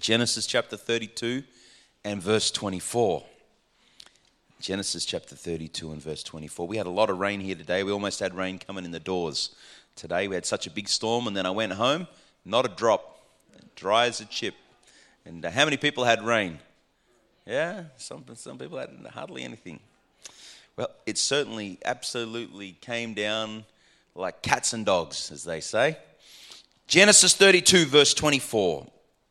Genesis chapter 32 and verse 24. Genesis chapter 32 and verse 24. We had a lot of rain here today. We almost had rain coming in the doors today. We had such a big storm, and then I went home, not a drop, dry as a chip. And how many people had rain? Yeah, some people had hardly anything. Well, it certainly absolutely came down like cats and dogs, as they say. Genesis 32 verse 24.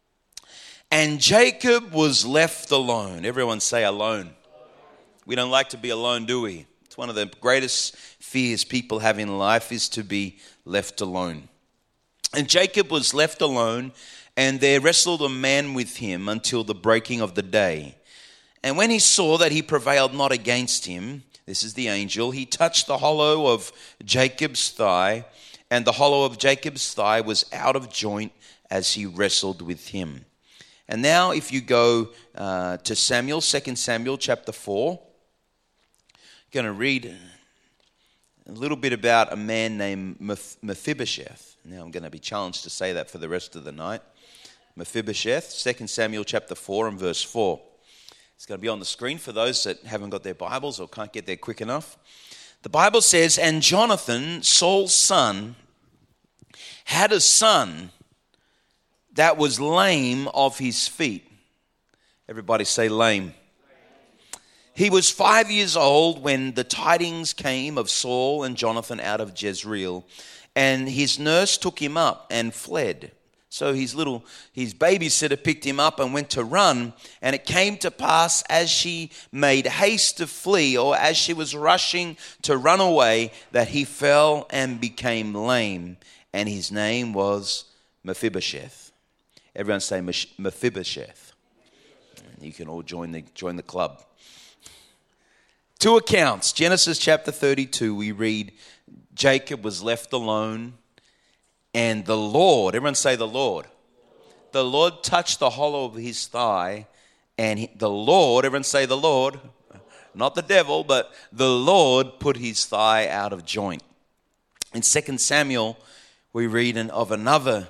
And Jacob was left alone. Everyone say alone. We don't like to be alone, do we? It's one of the greatest fears people have in life is to be left alone. And Jacob was left alone, and there wrestled a man with him until the breaking of the day. And when he saw that he prevailed not against him, this is the angel, he touched the hollow of Jacob's thigh, and the hollow of Jacob's thigh was out of joint as he wrestled with him. And now if you go to Samuel, 2 Samuel chapter 4, I'm going to read a little bit about a man named Mephibosheth. Now I'm going to be challenged to say that for the rest of the night. Mephibosheth, 2 Samuel chapter 4 and verse 4. It's going to be on the screen for those that haven't got their Bibles or can't get there quick enough. The Bible says, and Jonathan, Saul's son, had a son that was lame of his feet. Everybody say lame. He was 5 years old when the tidings came of Saul and Jonathan out of Jezreel, and his nurse took him up and fled. So his babysitter picked him up and went to run, and it came to pass as she made haste to flee, or as she was rushing to run away, that he fell and became lame, and his name was Mephibosheth. Everyone say Mephibosheth. You can all join the club. Two accounts. Genesis chapter 32, we read, Jacob was left alone, and the Lord, everyone say the Lord. The Lord touched the hollow of his thigh, and the Lord, everyone say the Lord, not the devil, but the Lord put his thigh out of joint. In 2 Samuel, we read of another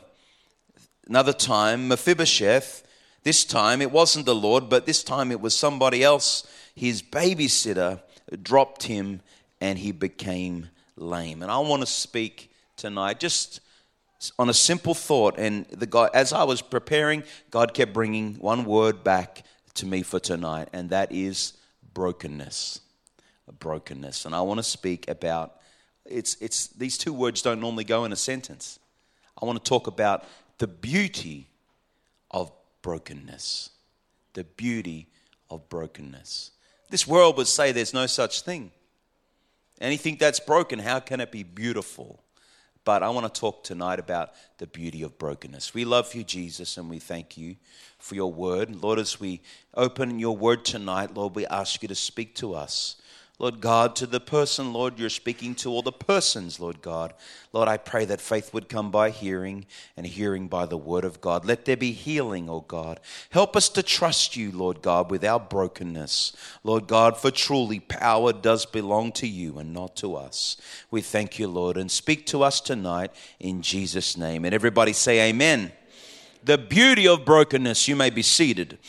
time, Mephibosheth. This time it wasn't the Lord, but this time it was somebody else. His babysitter dropped him and he became lame. And I want to speak tonight just on a simple thought. And as I was preparing, God kept bringing one word back to me for tonight, and that is brokenness. Brokenness. And I want to speak about it's these two words don't normally go in a sentence. I want to talk about the beauty of brokenness. The beauty of brokenness. This world would say there's no such thing. Anything that's broken, how can it be beautiful? But I want to talk tonight about the beauty of brokenness. We love you, Jesus, and we thank you for your word. Lord, as we open your word tonight, Lord, we ask you to speak to us. Lord God, to the person, Lord, you're speaking to, all the persons, Lord God. Lord, I pray that faith would come by hearing, and hearing by the word of God. Let there be healing, oh God. Help us to trust you, Lord God, with our brokenness. Lord God, for truly power does belong to you and not to us. We thank you, Lord, and speak to us tonight in Jesus' name. And everybody say amen. The beauty of brokenness. You may be seated.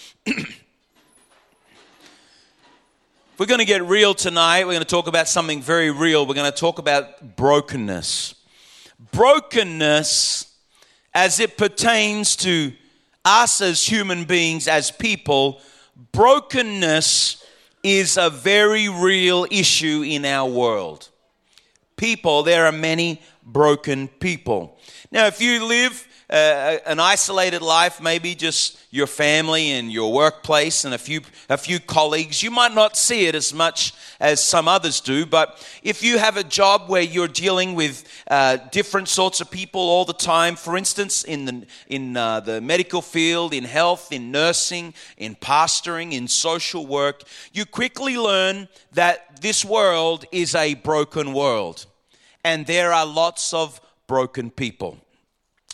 We're going to get real tonight. We're going to talk about something very real. We're going to talk about brokenness. Brokenness as it pertains to us as human beings, as people, brokenness is a very real issue in our world. People, there are many broken people. Now, if you live an isolated life, maybe just your family and your workplace and a few colleagues, you might not see it as much as some others do. But if you have a job where you're dealing with different sorts of people all the time, for instance, in the medical field, in health, in nursing, in pastoring, in social work, you quickly learn that this world is a broken world, and there are lots of broken people.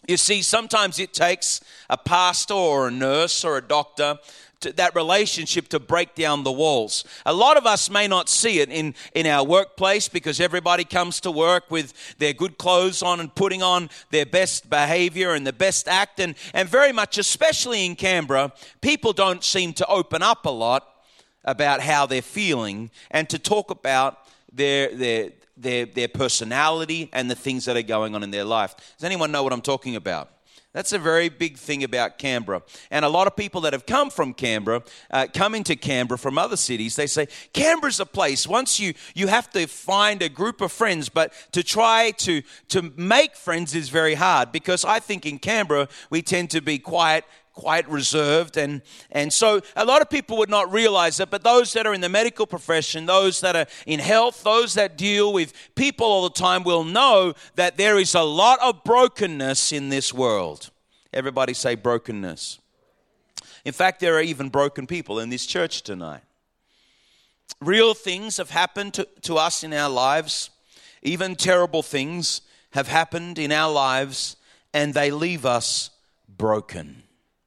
You see, sometimes it takes a pastor or a nurse or a doctor that relationship to break down the walls. A lot of us may not see it in our workplace because everybody comes to work with their good clothes on and putting on their best behavior and the best act. And very much, especially in Canberra, people don't seem to open up a lot about how they're feeling and to talk about their personality and the things that are going on in their life. Does anyone know what I'm talking about? That's a very big thing about Canberra. And a lot of people that have come from Canberra, come into Canberra from other cities, they say, Canberra's a place. Once you have to find a group of friends, but to try to make friends is very hard, because I think in Canberra we tend to be quite reserved, and so a lot of people would not realize it, but those that are in the medical profession, those that are in health, those that deal with people all the time will know that there is a lot of brokenness in this world. Everybody say brokenness. In fact, there are even broken people in this church tonight. Real things have happened to us in our lives. Even terrible things have happened in our lives, and they leave us broken.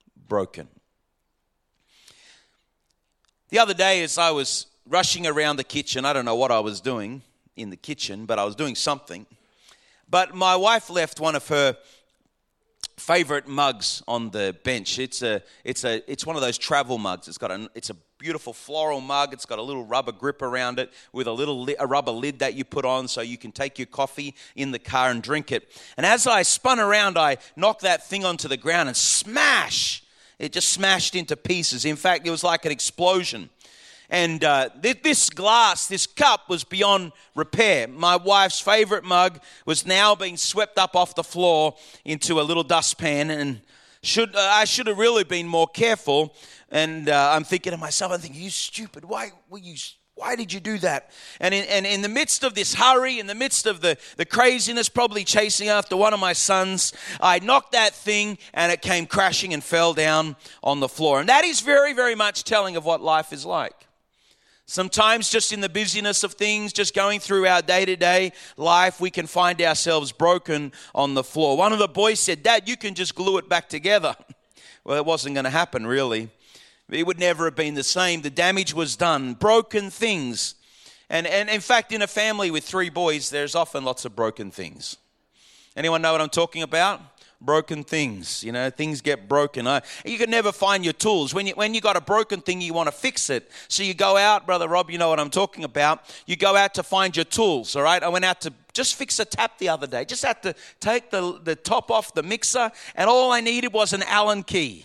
The other day, as I was rushing around the kitchen, I don't know what I was doing in the kitchen, but I was doing something. But my wife left one of her favorite mugs on the bench. It's one of those travel mugs. It's a beautiful floral mug. It's got a little rubber grip around it with a rubber lid that you put on so you can take your coffee in the car and drink it. And as I spun around, I knocked that thing onto the ground and smash! It just smashed into pieces. In fact, it was like an explosion. And this cup was beyond repair. My wife's favorite mug was now being swept up off the floor into a little dustpan, and I should have really been more careful. And I'm thinking to myself, you stupid, why did you do that? And in the midst of this hurry, in the midst of the craziness, probably chasing after one of my sons, I knocked that thing and it came crashing and fell down on the floor. And that is very, very much telling of what life is like. Sometimes just in the busyness of things, just going through our day-to-day life, we can find ourselves broken on the floor. One of the boys said, Dad, you can just glue it back together. Well, it wasn't going to happen, really. It would never have been the same. The damage was done. Broken things. And in fact, in a family with 3 boys, there's often lots of broken things. Anyone know what I'm talking about? Broken things. Things get broken. You can never find your tools. When you got a broken thing, you want to fix it. So you go out, Brother Rob, you know what I'm talking about. You go out to find your tools, all right? I went out to just fix a tap the other day. Just had to take the top off the mixer, and all I needed was an Allen key.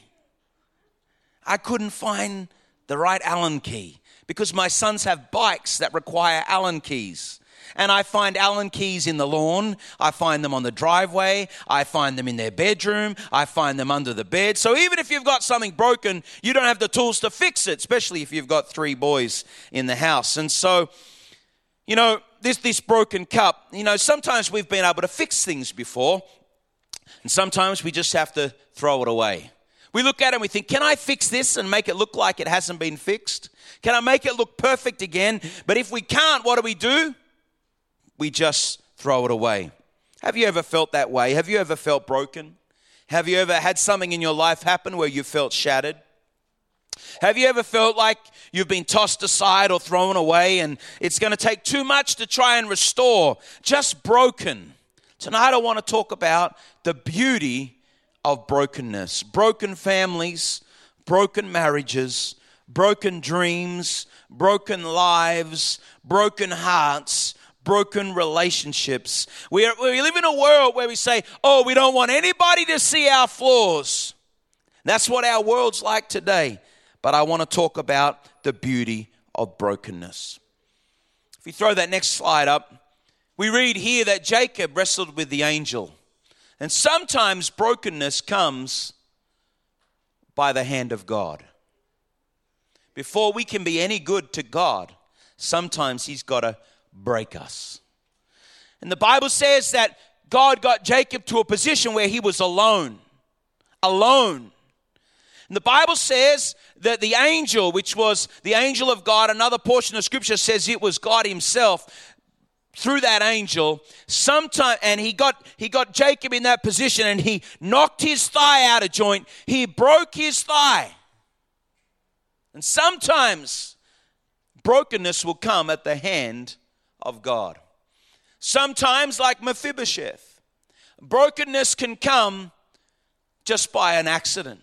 I couldn't find the right Allen key because my sons have bikes that require Allen keys. And I find Allen keys in the lawn. I find them on the driveway. I find them in their bedroom. I find them under the bed. So even if you've got something broken, you don't have the tools to fix it, especially if you've got 3 boys in the house. And so, this broken cup, sometimes we've been able to fix things before, and sometimes we just have to throw it away. We look at it and we think, can I fix this and make it look like it hasn't been fixed? Can I make it look perfect again? But if we can't, what do? We just throw it away. Have you ever felt that way? Have you ever felt broken? Have you ever had something in your life happen where you felt shattered? Have you ever felt like you've been tossed aside or thrown away and it's going to take too much to try and restore? Just broken. Tonight I want to talk about the beauty of brokenness. Broken families, broken marriages, broken dreams, broken lives, broken hearts, broken relationships. We live in a world where we say, we don't want anybody to see our flaws. That's what our world's like today. But I want to talk about the beauty of brokenness. If you throw that next slide up, we read here that Jacob wrestled with the angel. And sometimes brokenness comes by the hand of God. Before we can be any good to God, sometimes He's got to break us. And the Bible says that God got Jacob to a position where he was alone. Alone. And the Bible says that the angel, which was the angel of God, another portion of Scripture says it was God Himself, through that angel, and he got Jacob in that position, and he knocked his thigh out of joint. He broke his thigh. And sometimes brokenness will come at the hand of God. Sometimes, like Mephibosheth, brokenness can come just by an accident.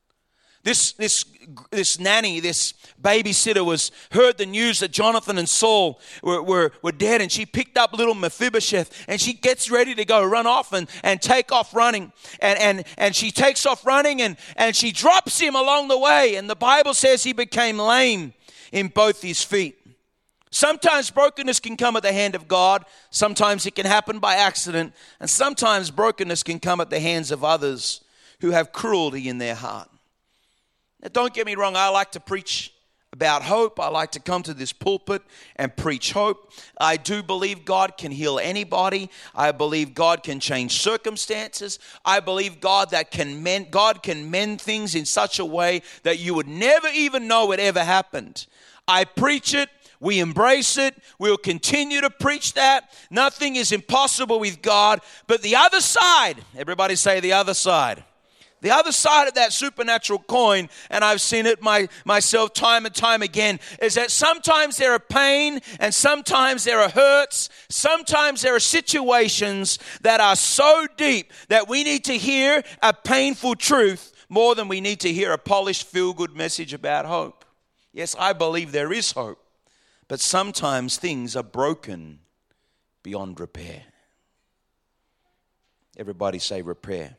This nanny, this babysitter heard the news that Jonathan and Saul were dead, and she picked up little Mephibosheth, and she gets ready to go run off and take off running. And she takes off running, and she drops him along the way. And the Bible says he became lame in both his feet. Sometimes brokenness can come at the hand of God. Sometimes it can happen by accident. And sometimes brokenness can come at the hands of others who have cruelty in their heart. Now, don't get me wrong, I like to preach about hope. I like to come to this pulpit and preach hope. I do believe God can heal anybody. I believe God can change circumstances. I believe God can mend things in such a way that you would never even know it ever happened. I preach it. We embrace it. We'll continue to preach that. Nothing is impossible with God. But the other side, everybody say the other side. The other side of that supernatural coin, and I've seen it myself time and time again, is that sometimes there are pain and sometimes there are hurts. Sometimes there are situations that are so deep that we need to hear a painful truth more than we need to hear a polished, feel-good message about hope. Yes, I believe there is hope, but sometimes things are broken beyond repair. Everybody say repair.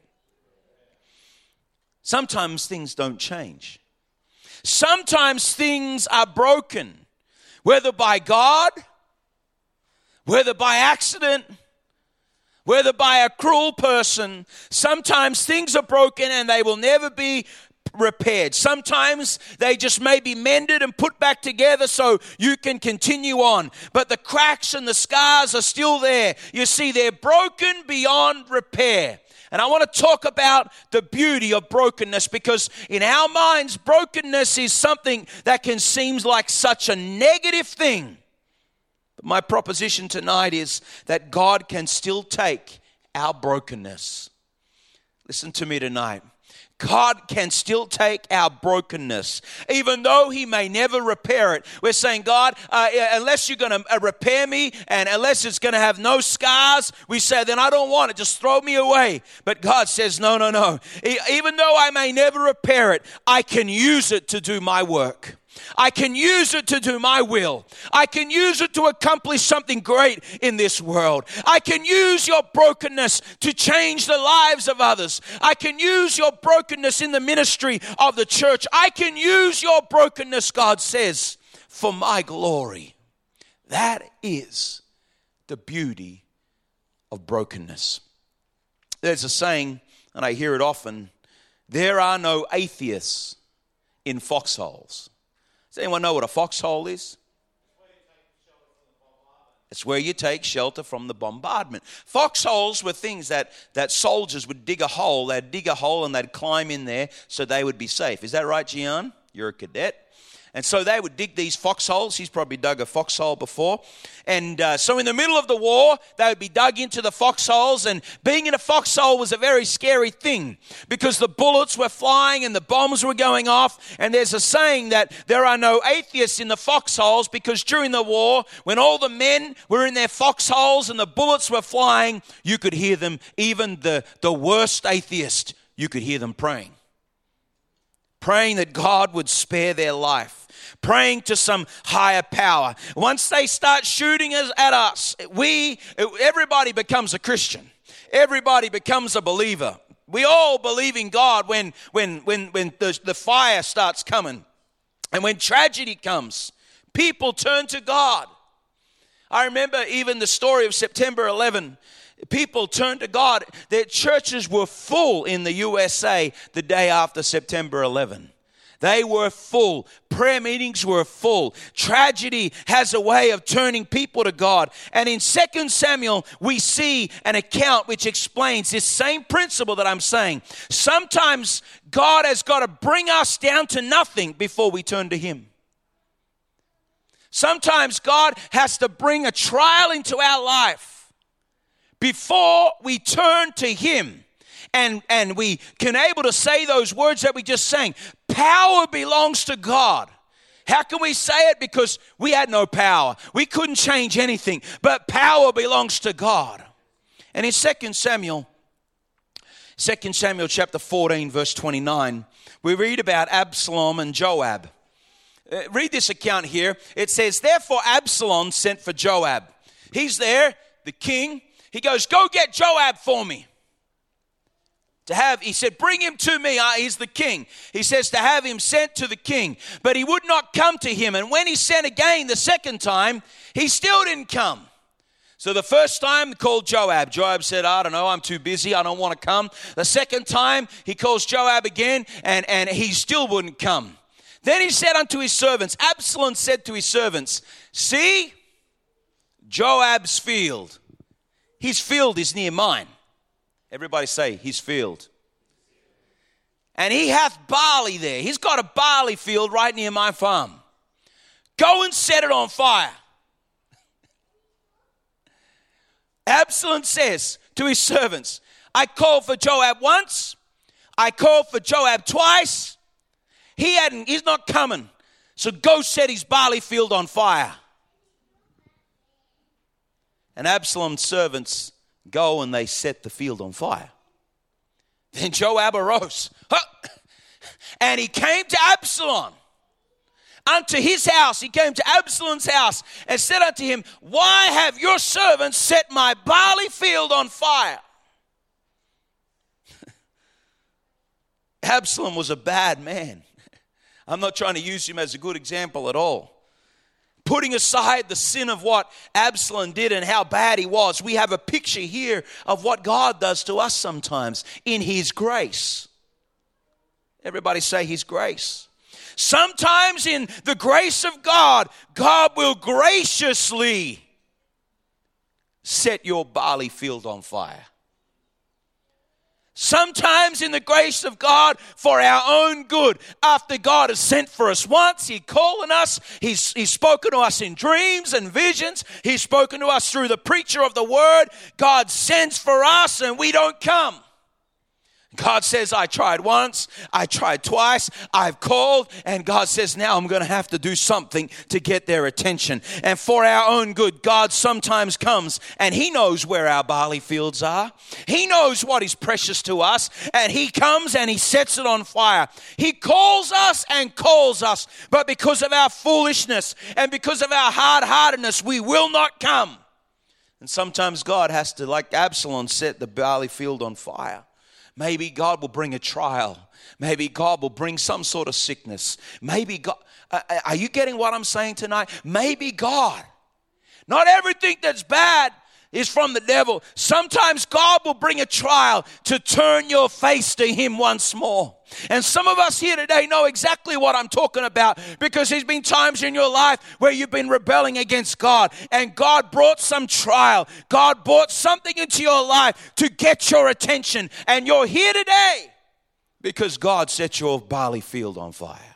Sometimes things don't change. Sometimes things are broken, whether by God, whether by accident, whether by a cruel person. Sometimes things are broken and they will never be repaired. Sometimes they just may be mended and put back together so you can continue on. But the cracks and the scars are still there. You see, they're broken beyond repair. And I want to talk about the beauty of brokenness, because in our minds, brokenness is something that can seem like such a negative thing. But my proposition tonight is that God can still take our brokenness. Listen to me tonight. God can still take our brokenness, even though He may never repair it. We're saying, God, unless you're going to repair me and unless it's going to have no scars, we say, then I don't want it. Just throw me away. But God says, no. Even though I may never repair it, I can use it to do my work. I can use it to do my will. I can use it to accomplish something great in this world. I can use your brokenness to change the lives of others. I can use your brokenness in the ministry of the church. I can use your brokenness, God says, for my glory. That is the beauty of brokenness. There's a saying, and I hear it often, there are no atheists in foxholes. Does anyone know what a foxhole is? It's where you take shelter from the bombardment. Foxholes were things that soldiers would dig a hole. They'd dig a hole and they'd climb in there so they would be safe. Is that right, Gian? You're a cadet. And so they would dig these foxholes. He's probably dug a foxhole before. And so in the middle of the war, they would be dug into the foxholes. And being in a foxhole was a very scary thing because the bullets were flying and the bombs were going off. And there's a saying that there are no atheists in the foxholes because during the war, when all the men were in their foxholes and the bullets were flying, you could hear them, even the worst atheist, you could hear them praying. Praying that God would spare their life. Praying to some higher power. Once they start shooting at us, everybody becomes a Christian. Everybody becomes a believer. We all believe in God when the fire starts coming. And when tragedy comes, people turn to God. I remember even the story of September 11. People turned to God. Their churches were full in the USA the day after September 11. They were full. Prayer meetings were full. Tragedy has a way of turning people to God. And in 2 Samuel, we see an account which explains this same principle that I'm saying. Sometimes God has got to bring us down to nothing before we turn to Him. Sometimes God has to bring a trial into our life before we turn to Him. And we can able to say those words that we just sang. Power belongs to God. How can we say it? Because we had no power. We couldn't change anything. But power belongs to God. And in 2 Samuel chapter 14, verse 29, we read about Absalom and Joab. Read this account here. It says, therefore Absalom sent for Joab. He's there, the king. He goes, go get Joab for me. He said, bring him to me. He's the king. He says to have him sent to the king. But he would not come to him. And when he sent again the second time, he still didn't come. So the first time he called Joab. Joab said, I don't know, I'm too busy. I don't want to come. The second time he calls Joab again and he still wouldn't come. Then he said unto his servants, Absalom said to his servants, see, Joab's field. His field is near mine. Everybody say, his field. And he hath barley there. He's got a barley field right near my farm. Go and set it on fire. Absalom says to his servants, I called for Joab once. I called for Joab twice. He's not coming. So go set his barley field on fire. And Absalom's servants go and they set the field on fire. Then Joab arose, and he came to Absalom unto his house. He came to Absalom's house and said unto him, why have your servants set my barley field on fire? Absalom was a bad man. I'm not trying to use him as a good example at all. Putting aside the sin of what Absalom did and how bad he was, we have a picture here of what God does to us sometimes in His grace. Everybody say His grace. Sometimes in the grace of God, God will graciously set your barley field on fire. Sometimes in the grace of God for our own good. After God has sent for us once, He's calling us. He's spoken to us in dreams and visions. He's spoken to us through the preacher of the word. God sends for us and we don't come. God says, I tried once, I tried twice, I've called, and God says, now I'm going to have to do something to get their attention. And for our own good, God sometimes comes and He knows where our barley fields are. He knows what is precious to us, and He comes and He sets it on fire. He calls us and calls us, but because of our foolishness and because of our hard-heartedness, we will not come. And sometimes God has to, like Absalom, set the barley field on fire. Maybe God will bring a trial. Maybe God will bring some sort of sickness. Maybe God, are you getting what I'm saying tonight? Maybe God. Not everything that's bad is from the devil. Sometimes God will bring a trial to turn your face to Him once more. And some of us here today know exactly what I'm talking about, because there's been times in your life where you've been rebelling against God, and God brought some trial. God brought something into your life to get your attention, and you're here today because God set your barley field on fire.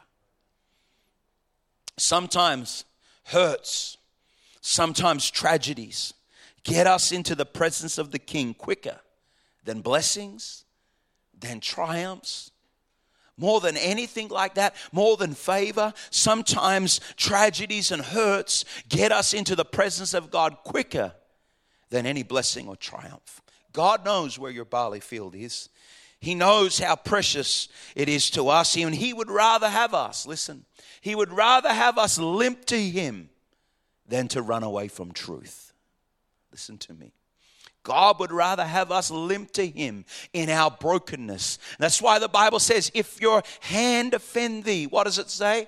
Sometimes hurts, sometimes tragedies get us into the presence of the King quicker than blessings, than triumphs. More than anything like that, more than favor, sometimes tragedies and hurts get us into the presence of God quicker than any blessing or triumph. God knows where your barley field is. He knows how precious it is to us. And He would rather have us, listen, He would rather have us limp to Him than to run away from truth. Listen to me. God would rather have us limp to Him in our brokenness. That's why the Bible says, if your hand offend thee, what does it say?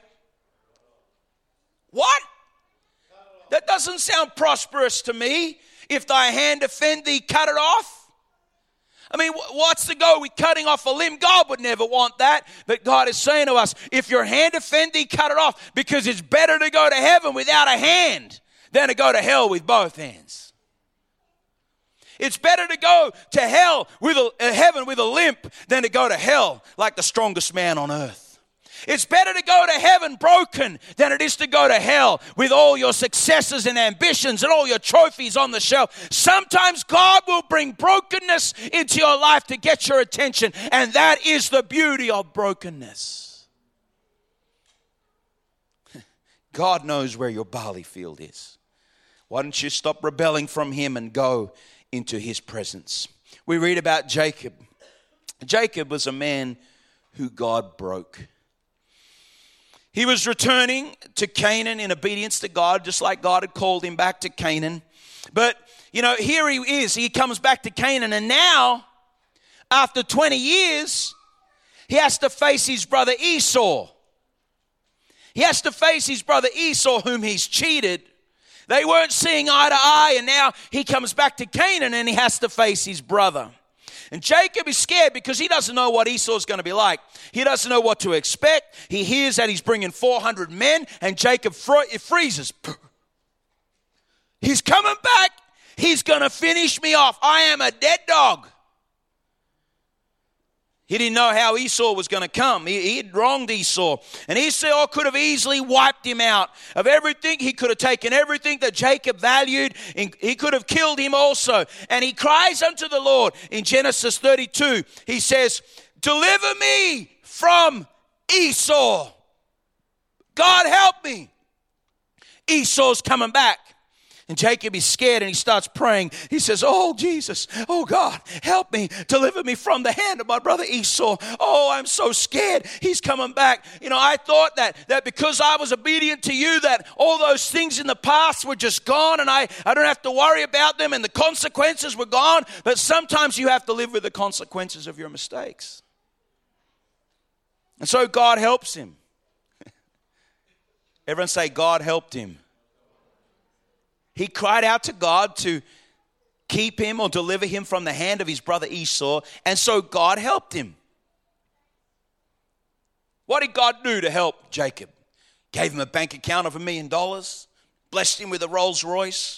What? That doesn't sound prosperous to me. If thy hand offend thee, cut it off. I mean, what's the goal with cutting off a limb? God would never want that. But God is saying to us, if your hand offend thee, cut it off. Because it's better to go to heaven without a hand than to go to hell with both hands. It's better to go to hell with heaven with a limp than to go to hell like the strongest man on earth. It's better to go to heaven broken than it is to go to hell with all your successes and ambitions and all your trophies on the shelf. Sometimes God will bring brokenness into your life to get your attention, and that is the beauty of brokenness. God knows where your barley field is. Why don't you stop rebelling from him and go into his presence? We read about Jacob. Jacob was a man who God broke. He was returning to Canaan in obedience to God, just like God had called him back to Canaan. But, here he is. He comes back to Canaan, and now, after 20 years, he has to face his brother Esau. He has to face his brother Esau, whom he's cheated. They weren't seeing eye to eye, and now he comes back to Canaan, and he has to face his brother. And Jacob is scared because he doesn't know what Esau's going to be like. He doesn't know what to expect. He hears that he's bringing 400 men, and Jacob freezes. He's coming back. He's going to finish me off. I am a dead dog. He didn't know how Esau was going to come. He had wronged Esau. And Esau could have easily wiped him out of everything. He could have taken everything that Jacob valued. He could have killed him also. And he cries unto the Lord in Genesis 32. He says, deliver me from Esau. God help me. Esau's coming back. And Jacob is scared and he starts praying. He says, oh, Jesus, oh, God, help me, deliver me from the hand of my brother Esau. Oh, I'm so scared. He's coming back. I thought that because I was obedient to you, that all those things in the past were just gone and I don't have to worry about them and the consequences were gone. But sometimes you have to live with the consequences of your mistakes. And so God helps him. Everyone say, God helped him. He cried out to God to keep him or deliver him from the hand of his brother Esau, and so God helped him. What did God do to help Jacob? Gave him a bank account of $1 million, blessed him with a Rolls Royce.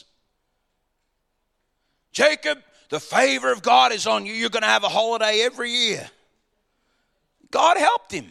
Jacob, the favor of God is on you. You're going to have a holiday every year. God helped him.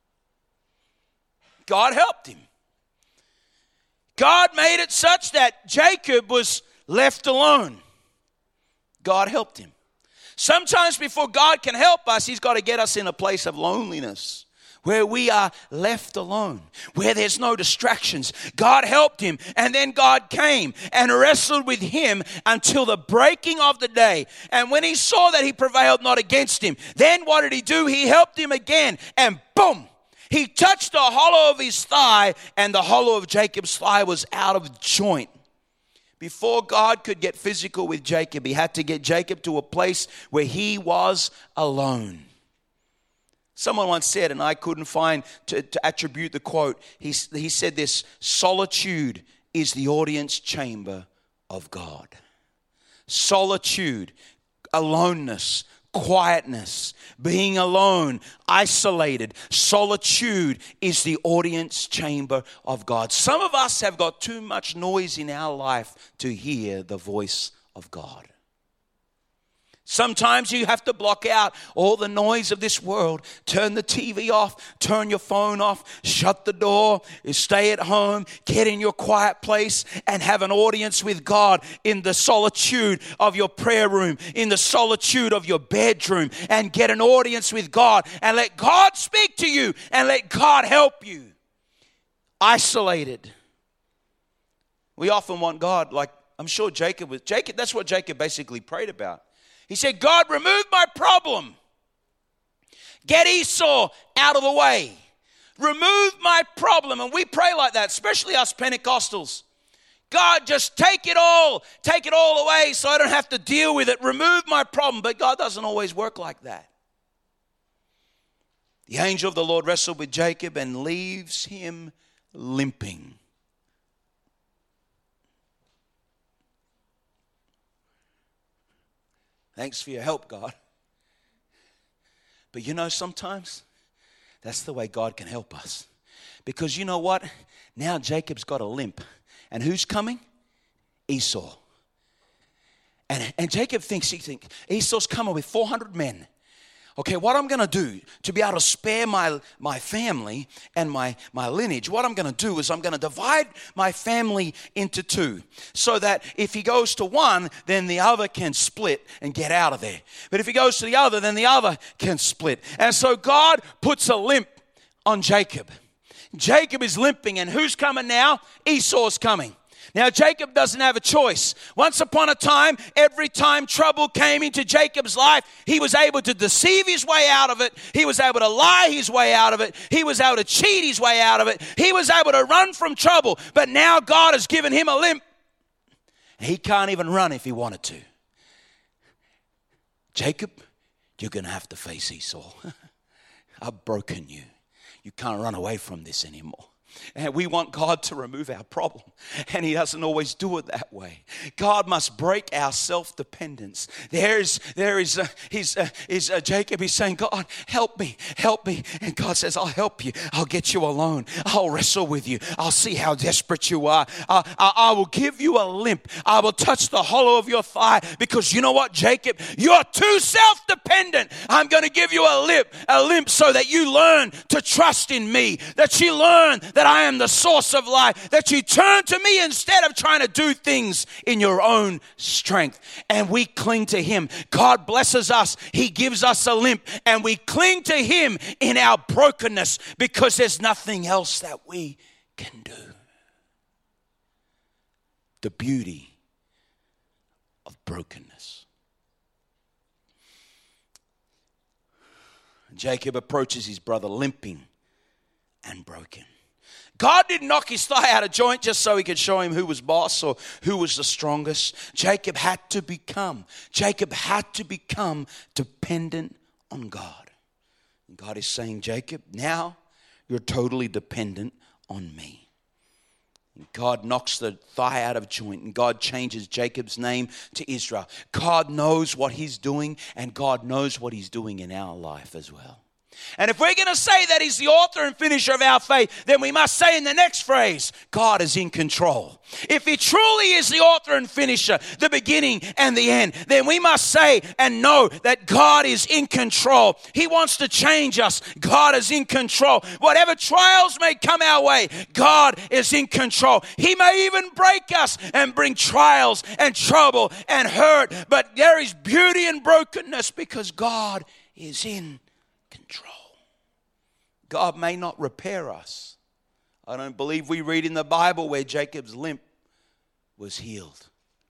God helped him. God made it such that Jacob was left alone. God helped him. Sometimes before God can help us, he's got to get us in a place of loneliness where we are left alone, where there's no distractions. God helped him, and then God came and wrestled with him until the breaking of the day. And when he saw that he prevailed not against him, then what did he do? He helped him again, and boom! He touched the hollow of his thigh, and the hollow of Jacob's thigh was out of joint. Before God could get physical with Jacob, he had to get Jacob to a place where he was alone. Someone once said, and I couldn't find to attribute the quote, he said this: solitude is the audience chamber of God. Solitude, aloneness, quietness, being alone, isolated. Solitude is the audience chamber of God. Some of us have got too much noise in our life to hear the voice of God. Sometimes you have to block out all the noise of this world. Turn the TV off, turn your phone off, shut the door, stay at home, get in your quiet place and have an audience with God in the solitude of your prayer room, in the solitude of your bedroom, and get an audience with God and let God speak to you and let God help you. Isolated. We often want God, like I'm sure Jacob, that's what Jacob basically prayed about. He said, God, remove my problem. Get Esau out of the way. Remove my problem. And we pray like that, especially us Pentecostals. God, just take it all away so I don't have to deal with it. Remove my problem. But God doesn't always work like that. The angel of the Lord wrestled with Jacob and leaves him limping. Thanks for your help, God. But sometimes that's the way God can help us. Because you know what? Now Jacob's got a limp. And who's coming? Esau. And Jacob thinks Esau's coming with 400 men. Okay, what I'm going to do to be able to spare my family and my lineage, what I'm going to do is I'm going to divide my family into two so that if he goes to one, then the other can split and get out of there. But if he goes to the other, then the other can split. And so God puts a limp on Jacob. Jacob is limping, and who's coming now? Esau's coming. Now, Jacob doesn't have a choice. Once upon a time, every time trouble came into Jacob's life, he was able to deceive his way out of it. He was able to lie his way out of it. He was able to cheat his way out of it. He was able to run from trouble. But now God has given him a limp. He can't even run if he wanted to. Jacob, you're going to have to face Esau. I've broken you. You can't run away from this anymore. And we want God to remove our problem. And he doesn't always do it that way. God must break our self-dependence. Jacob, he's saying, God, help me. And God says, I'll help you. I'll get you alone. I'll wrestle with you. I'll see how desperate you are. I will give you a limp. I will touch the hollow of your thigh. Because you know what, Jacob? You're too self-dependent. I'm going to give you a limp so that you learn to trust in me. That you learn that I am the source of life, that you turn to me instead of trying to do things in your own strength. And we cling to him. God blesses us. He gives us a limp, and we cling to him in our brokenness because there's nothing else that we can do. The beauty of brokenness. Jacob approaches his brother limping and broken. God didn't knock his thigh out of joint just so he could show him who was boss or who was the strongest. Jacob had to become dependent on God. And God is saying, Jacob, now you're totally dependent on me. And God knocks the thigh out of joint, and God changes Jacob's name to Israel. God knows what he's doing, and God knows what he's doing in our life as well. And if we're going to say that he's the author and finisher of our faith, then we must say in the next phrase, God is in control. If he truly is the author and finisher, the beginning and the end, then we must say and know that God is in control. He wants to change us. God is in control. Whatever trials may come our way, God is in control. He may even break us and bring trials and trouble and hurt, but there is beauty in brokenness because God is in control. God may not repair us. I don't believe we read in the Bible where Jacob's limp was healed.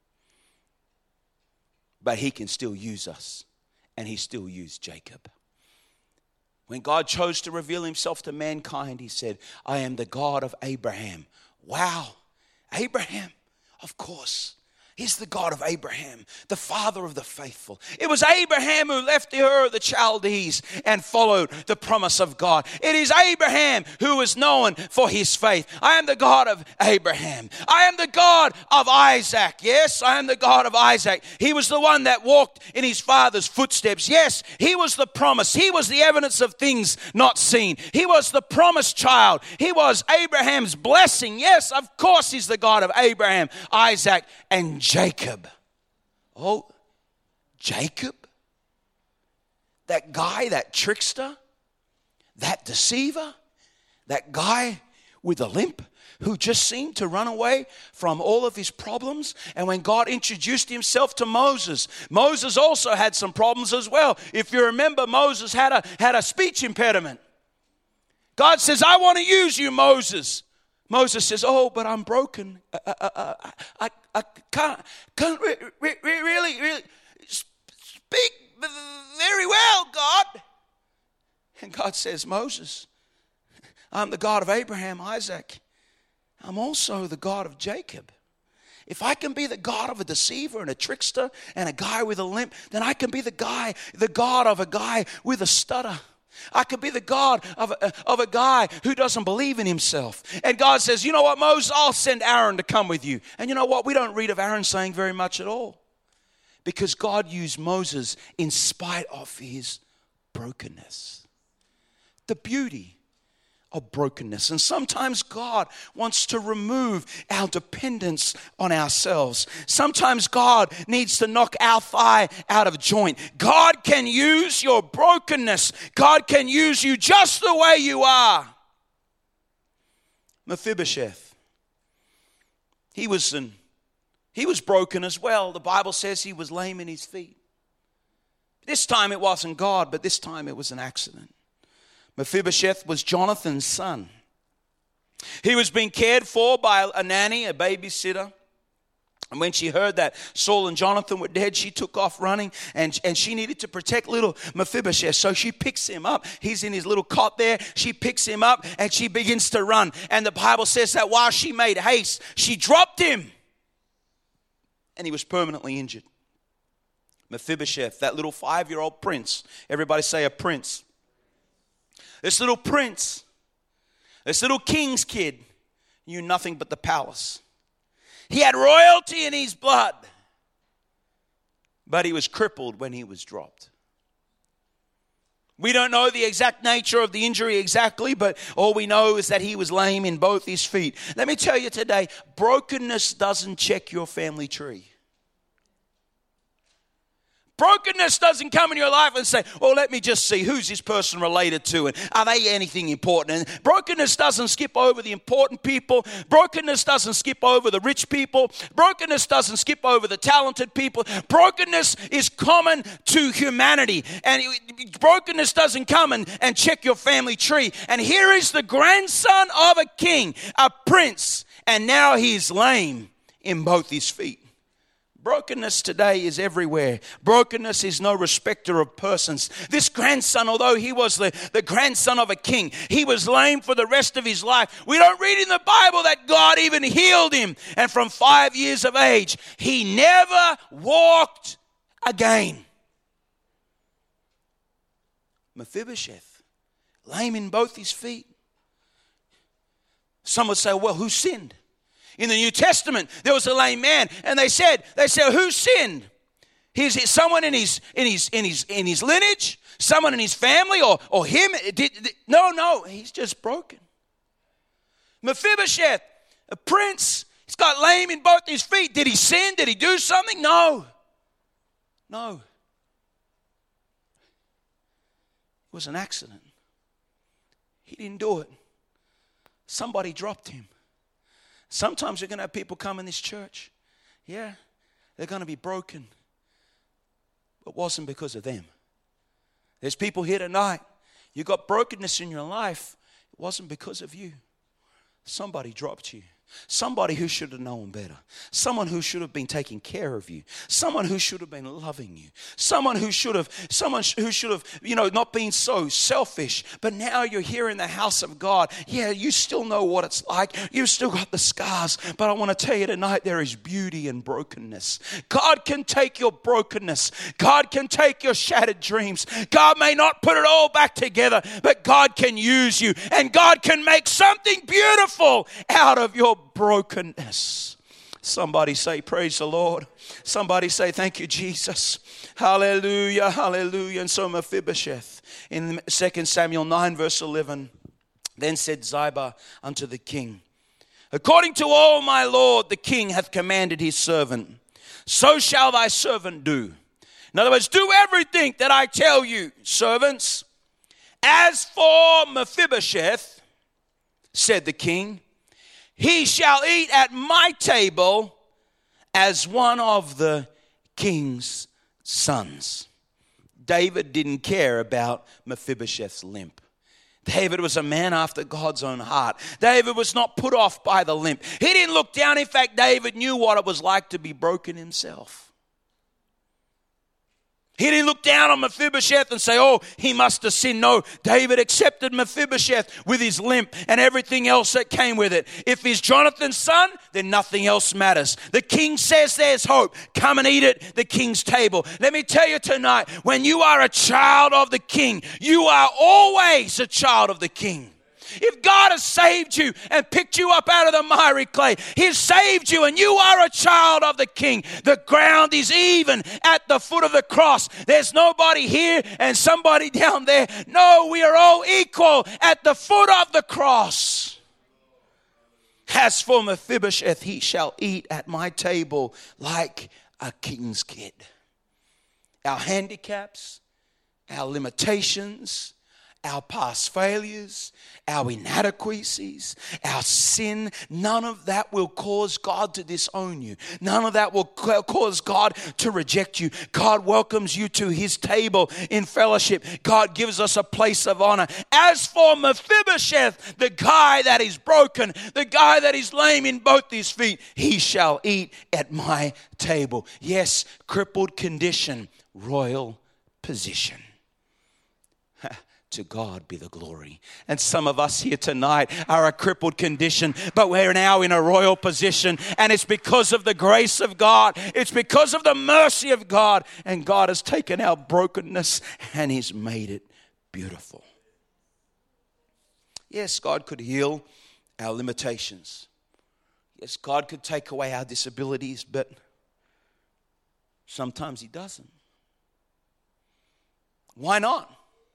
But he can still use us, and he still used Jacob. When God chose to reveal himself to mankind, he said, I am the God of Abraham. Wow, Abraham, of course. He's the God of Abraham, the father of the faithful. It was Abraham who left the Ur of the Chaldees and followed the promise of God. It is Abraham who is known for his faith. I am the God of Abraham. I am the God of Isaac. Yes, I am the God of Isaac. He was the one that walked in his father's footsteps. Yes, he was the promise. He was the evidence of things not seen. He was the promised child. He was Abraham's blessing. Yes, of course, he's the God of Abraham, Isaac, and Jacob. Oh, Jacob? That guy, that trickster, that deceiver, that guy with a limp who just seemed to run away from all of his problems. And when God introduced himself to Moses, Moses also had some problems as well. If you remember, Moses had a speech impediment. God says, I want to use you, Moses. Moses says, oh, but I'm broken. I can't really speak very well, God. And God says, Moses, I'm the God of Abraham, Isaac. I'm also the God of Jacob. If I can be the God of a deceiver and a trickster and a guy with a limp, then I can be the God of a guy with a stutter. I could be the God of a guy who doesn't believe in himself. And God says, you know what, Moses, I'll send Aaron to come with you. And you know what? We don't read of Aaron saying very much at all. Because God used Moses in spite of his brokenness. The beauty of brokenness. And sometimes God wants to remove our dependence on ourselves. Sometimes God needs to knock our thigh out of joint. God can use your brokenness. God can use you just the way you are. Mephibosheth, he was broken as well. The Bible says he was lame in his feet. This time it wasn't God, but this time it was an accident. Mephibosheth was Jonathan's son. He was being cared for by a nanny, a babysitter. And when she heard that Saul and Jonathan were dead, she took off running, and she needed to protect little Mephibosheth. So she picks him up. He's in his little cot there. She picks him up and she begins to run. And the Bible says that while she made haste, she dropped him. And he was permanently injured. Mephibosheth, that little 5-year-old prince. Everybody say a prince. This little prince, this little king's kid, knew nothing but the palace. He had royalty in his blood, but he was crippled when he was dropped. We don't know the exact nature of the injury exactly, but all we know is that he was lame in both his feet. Let me tell you today, brokenness doesn't check your family tree. Brokenness doesn't come in your life and say, well, let me just see who's this person related to and are they anything important? And brokenness doesn't skip over the important people. Brokenness doesn't skip over the rich people. Brokenness doesn't skip over the talented people. Brokenness is common to humanity. And brokenness doesn't come and check your family tree. And here is the grandson of a king, a prince, and now he's lame in both his feet. Brokenness today is everywhere. Brokenness is no respecter of persons. This grandson, although he was the grandson of a king, he was lame for the rest of his life. We don't read in the Bible that God even healed him. And from 5 years of age, he never walked again. Mephibosheth, lame in both his feet. Some would say, well, who sinned? In the New Testament, there was a lame man, and they said, who sinned? Is someone in his lineage, someone in his family, or him? No, he's just broken. Mephibosheth, a prince, he's got lame in both his feet. Did he sin? Did he do something? No. It was an accident. He didn't do it. Somebody dropped him. Sometimes you're going to have people come in this church. Yeah, they're going to be broken. But it wasn't because of them. There's people here tonight. You got brokenness in your life. It wasn't because of you. Somebody dropped you. Somebody who should have known better. Someone who should have been taking care of you. Someone who should have been loving you. Someone who should have, not been so selfish. But now you're here in the house of God. Yeah, you still know what it's like. You've still got the scars. But I want to tell you tonight, there is beauty in brokenness. God can take your brokenness. God can take your shattered dreams. God may not put it all back together, but God can use you. And God can make something beautiful out of your brokenness. Somebody say, praise the Lord. Somebody say, thank you, Jesus. Hallelujah, hallelujah. And so Mephibosheth, in 2 Samuel 9 verse 11, then said Ziba unto the king, according to all my lord the king hath commanded his servant, so shall thy servant do. In other words, do everything that I tell you, servants. As for Mephibosheth, said the king, he shall eat at my table as one of the king's sons. David didn't care about Mephibosheth's limp. David was a man after God's own heart. David was not put off by the limp. He didn't look down. In fact, David knew what it was like to be broken himself. He didn't look down on Mephibosheth and say, oh, he must have sinned. No, David accepted Mephibosheth with his limp and everything else that came with it. If he's Jonathan's son, then nothing else matters. The king says there's hope. Come and eat at the king's table. Let me tell you tonight, when you are a child of the king, you are always a child of the king. If God has saved you and picked you up out of the miry clay, He's saved you and you are a child of the King. The ground is even at the foot of the cross. There's nobody here and somebody down there. No, we are all equal at the foot of the cross. As for Mephibosheth, he shall eat at my table like a king's kid. Our handicaps, our limitations, our past failures, our inadequacies, our sin, none of that will cause God to disown you. None of that will cause God to reject you. God welcomes you to His table in fellowship. God gives us a place of honor. As for Mephibosheth, the guy that is broken, the guy that is lame in both his feet, he shall eat at my table. Yes, crippled condition, royal position. To God be the glory. And some of us here tonight are a crippled condition, but we're now in a royal position. And it's because of the grace of God. It's because of the mercy of God. And God has taken our brokenness and He's made it beautiful. Yes, God could heal our limitations. Yes, God could take away our disabilities, but sometimes He doesn't. Why not?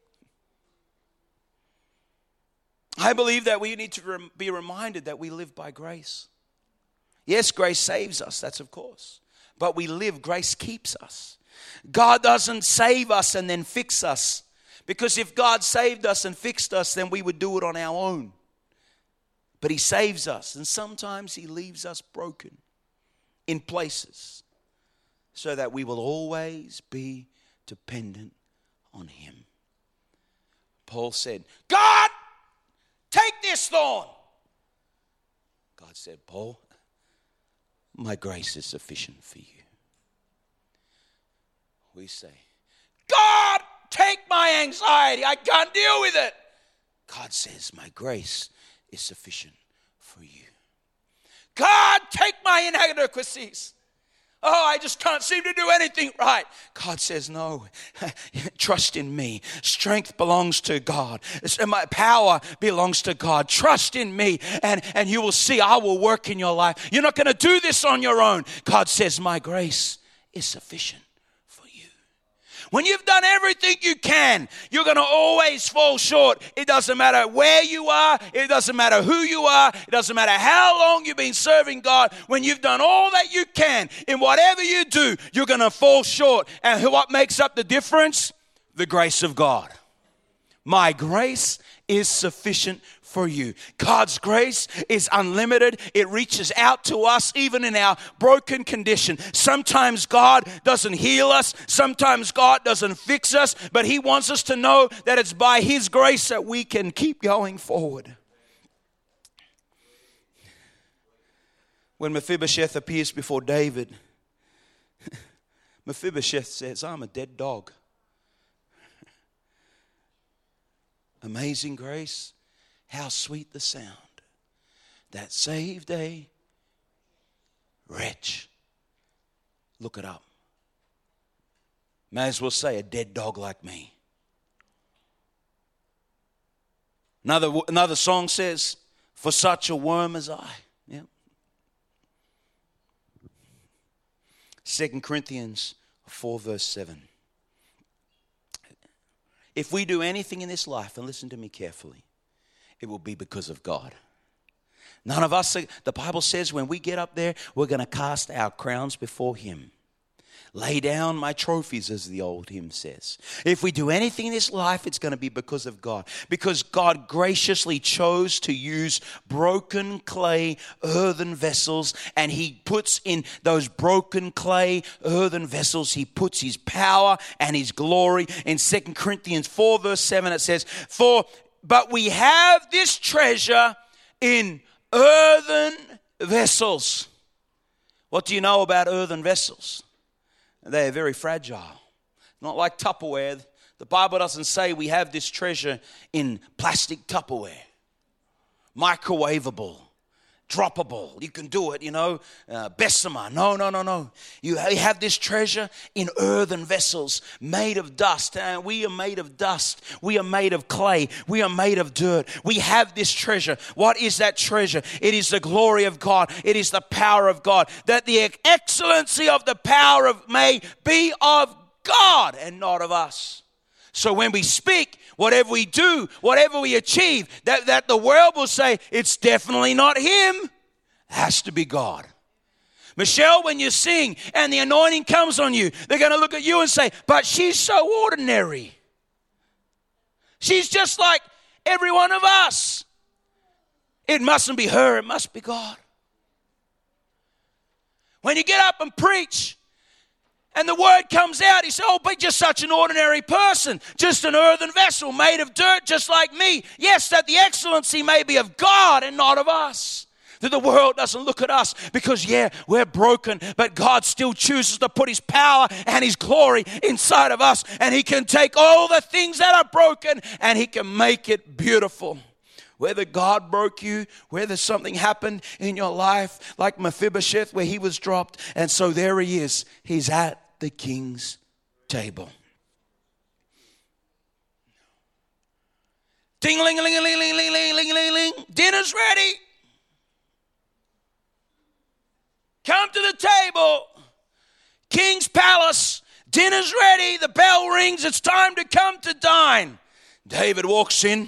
I believe that we need to be reminded that we live by grace. Yes, grace saves us, that's of course. But we live, grace keeps us. God doesn't save us and then fix us. Because if God saved us and fixed us, then we would do it on our own. But He saves us, and sometimes He leaves us broken in places so that we will always be dependent on Him. Paul said, God, take this thorn. God said, Paul, my grace is sufficient for you. We say, God, take my anxiety. I can't deal with it. God says, my grace is sufficient for you. God, take my inadequacies. Oh, I just can't seem to do anything right. God says, no, trust in me. Strength belongs to God. My power belongs to God. Trust in me and you will see I will work in your life. You're not going to do this on your own. God says, my grace is sufficient for you. When you've done everything you can, you're going to always fall short. It doesn't matter where you are. It doesn't matter who you are. It doesn't matter how long you've been serving God. When you've done all that you can in whatever you do, you're going to fall short. And what makes up the difference? The grace of God. My grace is sufficient for you. God's grace is unlimited. It reaches out to us even in our broken condition. Sometimes God doesn't heal us. Sometimes God doesn't fix us. But He wants us to know that it's by His grace that we can keep going forward. When Mephibosheth appears before David, Mephibosheth says, I'm a dead dog. Amazing grace, how sweet the sound that saved a wretch. Look it up. May as well say a dead dog like me. Another song says, for such a worm as I. Yeah. 2 Corinthians 4 verse 7. If we do anything in this life, and listen to me carefully, it will be because of God. None of us, the Bible says when we get up there, we're going to cast our crowns before Him. Lay down my trophies, as the old hymn says. If we do anything in this life, it's going to be because of God. Because God graciously chose to use broken clay earthen vessels, and He puts in those broken clay earthen vessels, He puts His power and His glory. In 2 Corinthians 4 verse 7 it says, but we have this treasure in earthen vessels. What do you know about earthen vessels? They are very fragile. Not like Tupperware. The Bible doesn't say we have this treasure in plastic Tupperware. Microwavable droppable. You can do it, Bessemer. No. You have this treasure in earthen vessels made of dust. We are made of dust. We are made of clay. We are made of dirt. We have this treasure. What is that treasure? It is the glory of God. It is the power of God. That the excellency of the power of may be of God and not of us. So when we speak, whatever we do, whatever we achieve, that the world will say, it's definitely not him. It has to be God. Michelle, when you sing and the anointing comes on you, they're going to look at you and say, but she's so ordinary. She's just like every one of us. It mustn't be her, it must be God. When you get up and preach, and the word comes out, he says, oh, but just such an ordinary person, just an earthen vessel made of dirt just like me. Yes, that the excellency may be of God and not of us. That the world doesn't look at us because, we're broken, but God still chooses to put his power and his glory inside of us. And he can take all the things that are broken and he can make it beautiful. Whether God broke you, whether something happened in your life, like Mephibosheth, where he was dropped, and so there he is. He's at the king's table. Ding-a-ling-a-ling-a-ling-a-ling-a-ling-a-ling-a-ling. Dinner's ready. Come to the table. King's palace. Dinner's ready. The bell rings. It's time to come to dine. David walks in.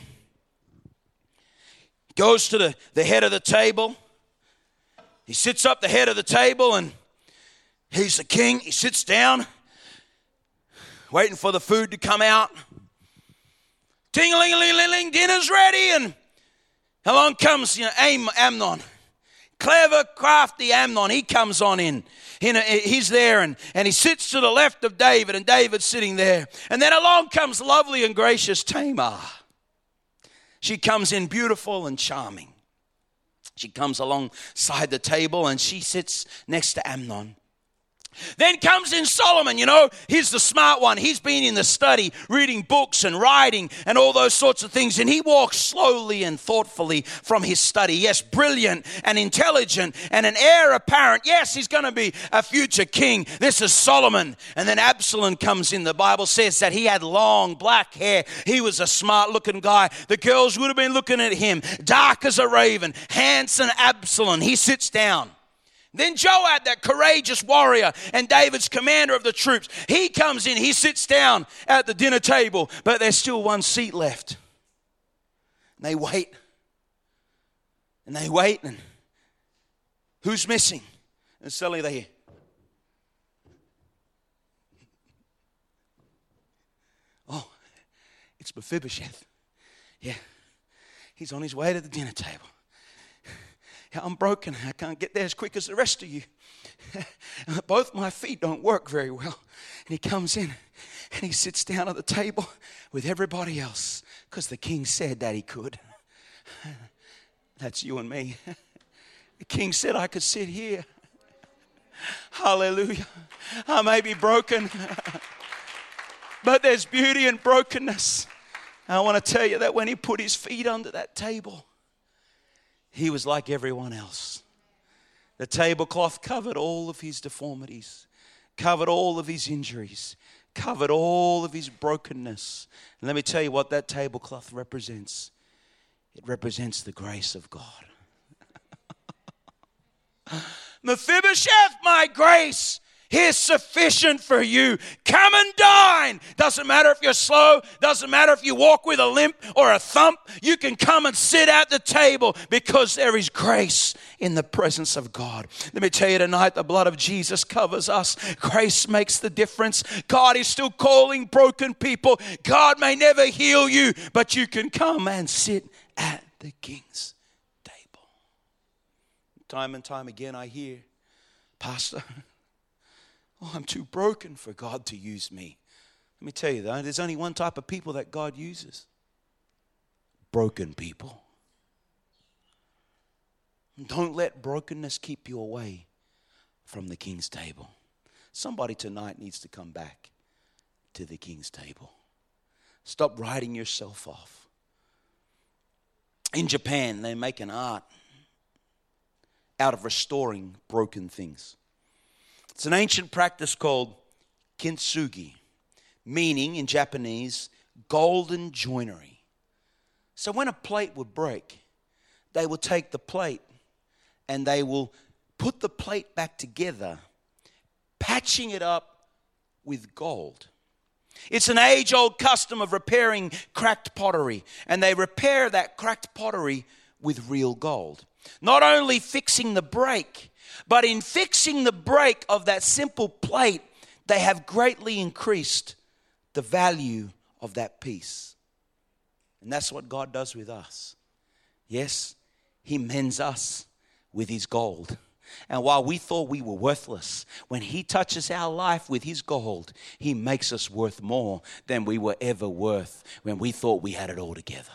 Goes to the head of the table. He sits up the head of the table and he's the king. He sits down, waiting for the food to come out. Ting-a-ling-a-ling-a-ling, dinner's ready. And along comes Amnon. Clever, crafty Amnon. He comes on in. He's there and he sits to the left of David and David's sitting there. And then along comes lovely and gracious Tamar. She comes in beautiful and charming. She comes alongside the table and she sits next to Amnon. Then comes in Solomon, he's the smart one. He's been in the study, reading books and writing and all those sorts of things. And he walks slowly and thoughtfully from his study. Yes, brilliant and intelligent and an heir apparent. Yes, he's going to be a future king. This is Solomon. And then Absalom comes in. The Bible says that he had long black hair. He was a smart looking guy. The girls would have been looking at him. Dark as a raven. Handsome Absalom. He sits down. Then Joab, that courageous warrior and David's commander of the troops, he comes in, he sits down at the dinner table, but there's still one seat left. And they wait. And who's missing? And suddenly they hear, oh, it's Mephibosheth. Yeah, he's on his way to the dinner table. I'm broken. I can't get there as quick as the rest of you. Both my feet don't work very well. And he comes in and he sits down at the table with everybody else because the king said that he could. That's you and me. The king said I could sit here. Hallelujah. I may be broken, but there's beauty in brokenness. I want to tell you that when he put his feet under that table, he was like everyone else. The tablecloth covered all of his deformities, covered all of his injuries, covered all of his brokenness. And let me tell you what that tablecloth represents. It represents the grace of God. Mephibosheth, my grace is sufficient for you. Come and dine. Doesn't matter if you're slow. Doesn't matter if you walk with a limp or a thump. You can come and sit at the table because there is grace in the presence of God. Let me tell you tonight, the blood of Jesus covers us. Grace makes the difference. God is still calling broken people. God may never heal you, but you can come and sit at the King's table. Time and time again I hear, Pastor, I'm too broken for God to use me. Let me tell you though, there's only one type of people that God uses. Broken people. Don't let brokenness keep you away from the King's table. Somebody tonight needs to come back to the King's table. Stop writing yourself off. In Japan, they make an art out of restoring broken things. It's an ancient practice called kintsugi, meaning in Japanese, golden joinery. So when a plate would break, they will take the plate and they will put the plate back together, patching it up with gold. It's an age-old custom of repairing cracked pottery, and they repair that cracked pottery with real gold. Not only fixing the break, but in fixing the break of that simple plate, they have greatly increased the value of that piece. And that's what God does with us. Yes, He mends us with His gold. And while we thought we were worthless, when He touches our life with His gold, He makes us worth more than we were ever worth when we thought we had it all together.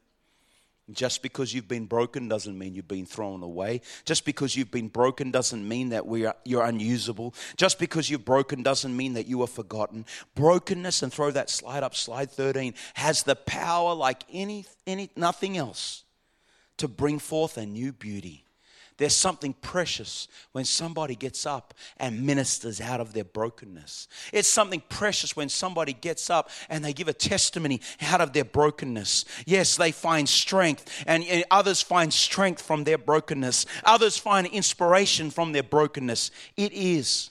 Just because you've been broken doesn't mean you've been thrown away. Just because you've been broken doesn't mean that you're unusable. Just because you're broken doesn't mean that you are forgotten. Brokenness, and throw that slide up, slide 13, has the power like nothing else to bring forth a new beauty. There's something precious when somebody gets up and ministers out of their brokenness. It's something precious when somebody gets up and they give a testimony out of their brokenness. Yes, they find strength, and others find strength from their brokenness. Others find inspiration from their brokenness. It is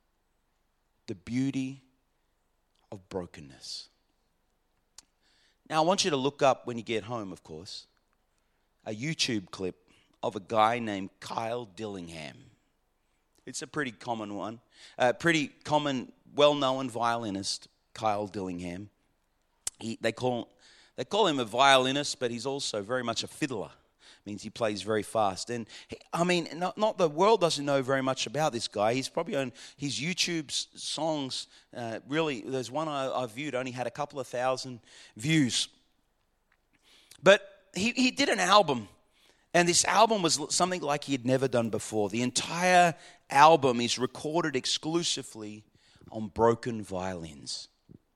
the beauty of brokenness. Now, I want you to look up when you get home, of course, a YouTube clip of a guy named Kyle Dillingham. It's a pretty common one. Pretty common, well-known violinist, Kyle Dillingham. They call him a violinist, but he's also very much a fiddler. Means he plays very fast. And not the world doesn't know very much about this guy. He's probably on his YouTube songs. Really, there's one I viewed, only had a couple of thousand views. But he did an album. And this album was something like he had never done before. The entire album is recorded exclusively on broken violins.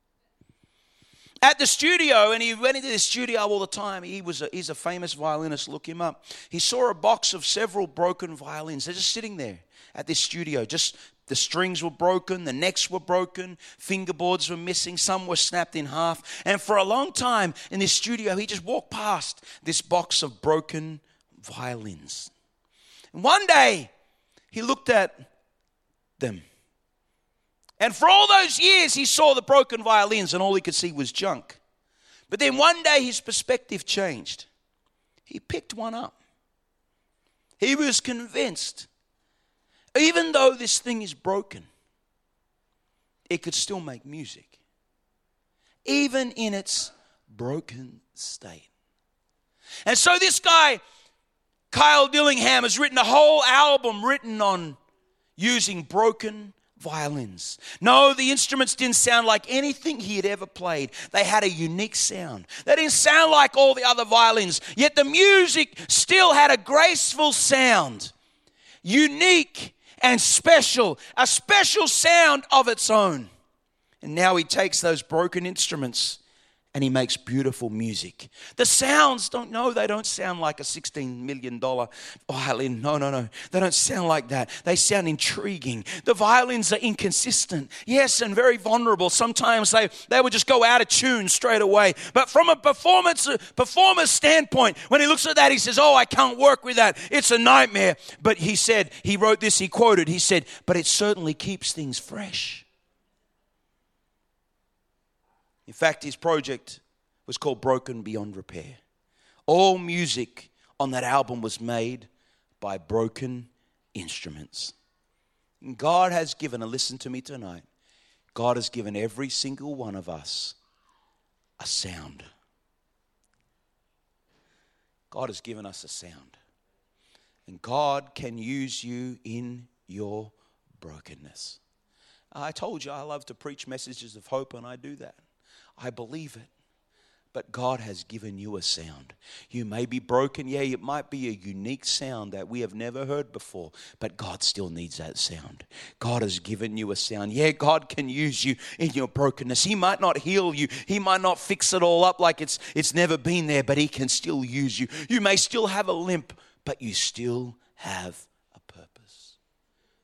At the studio, and he went into the studio all the time. He's a famous violinist. Look him up. He saw a box of several broken violins. They're just sitting there at this studio. Just the strings were broken, the necks were broken, fingerboards were missing, some were snapped in half. And for a long time in this studio, he just walked past this box of broken violins. And one day, he looked at them. And for all those years, he saw the broken violins and all he could see was junk. But then one day, his perspective changed. He picked one up. He was convinced, even though this thing is broken, it could still make music, even in its broken state. And so this guy, Kyle Dillingham, has written a whole album written on using broken violins. No, the instruments didn't sound like anything he had ever played. They had a unique sound. They didn't sound like all the other violins, yet the music still had a graceful sound, unique and special, a special sound of its own. And now he takes those broken instruments and he makes beautiful music. The sounds they don't sound like a $16 million violin. No. They don't sound like that. They sound intriguing. The violins are inconsistent. Yes, and very vulnerable. Sometimes they would just go out of tune straight away. But from a performer's standpoint, when he looks at that, he says, I can't work with that. It's a nightmare. But he said, he wrote this, he quoted, he said, but it certainly keeps things fresh. In fact, his project was called Broken Beyond Repair. All music on that album was made by broken instruments. And God has given, listen to me tonight, God has given every single one of us a sound. God has given us a sound. And God can use you in your brokenness. I told you I love to preach messages of hope, and I do that. I believe it. But God has given you a sound. You may be broken. Yeah, it might be a unique sound that we have never heard before. But God still needs that sound. God has given you a sound. Yeah, God can use you in your brokenness. He might not heal you. He might not fix it all up like it's never been there. But He can still use you. You may still have a limp, but you still have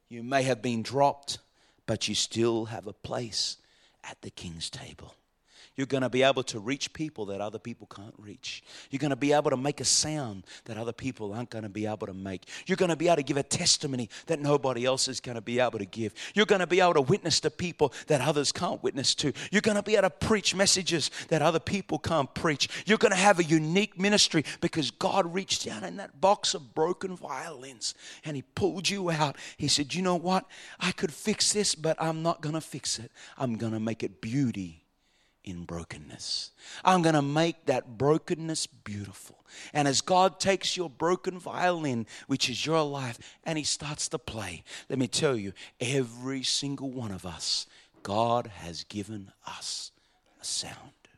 You may have been dropped, but you still have a place at the King's table. You're going to be able to reach people that other people can't reach. You're going to be able to make a sound that other people aren't going to be able to make. You're going to be able to give a testimony that nobody else is going to be able to give. You're going to be able to witness to people that others can't witness to. You're going to be able to preach messages that other people can't preach. You're going to have a unique ministry because God reached down in that box of broken violins and He pulled you out. He said, you know what? I could fix this, but I'm not going to fix it. I'm going to make it beauty in brokenness. I'm going to make that brokenness beautiful. And as God takes your broken violin, which is your life, and He starts to play, let me tell you, every single one of us, God has given us a sound.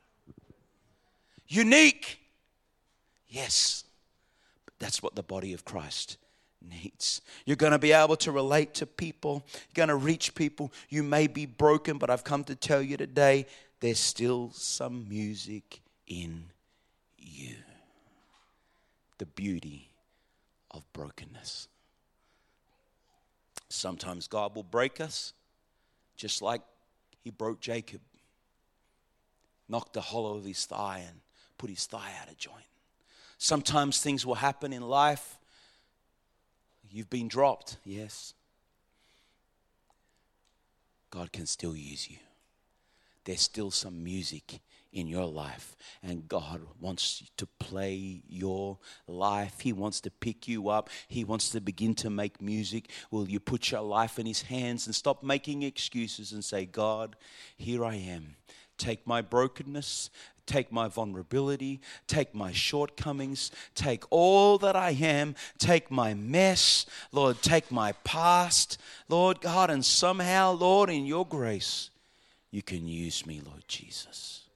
Unique. Yes. But that's what the body of Christ needs. You're going to be able to relate to people. You're going to reach people. You may be broken, but I've come to tell you today, there's still some music in you. The beauty of brokenness. Sometimes God will break us, just like He broke Jacob. Knocked the hollow of his thigh and put his thigh out of joint. Sometimes things will happen in life. You've been dropped, yes. God can still use you. There's still some music in your life, and God wants to play your life. He wants to pick you up. He wants to begin to make music. Will you put your life in His hands and stop making excuses and say, God, here I am. Take my brokenness, take my vulnerability, take my shortcomings, take all that I am, take my mess, Lord, take my past, Lord God, and somehow, Lord, in your grace, you can use me, Lord Jesus.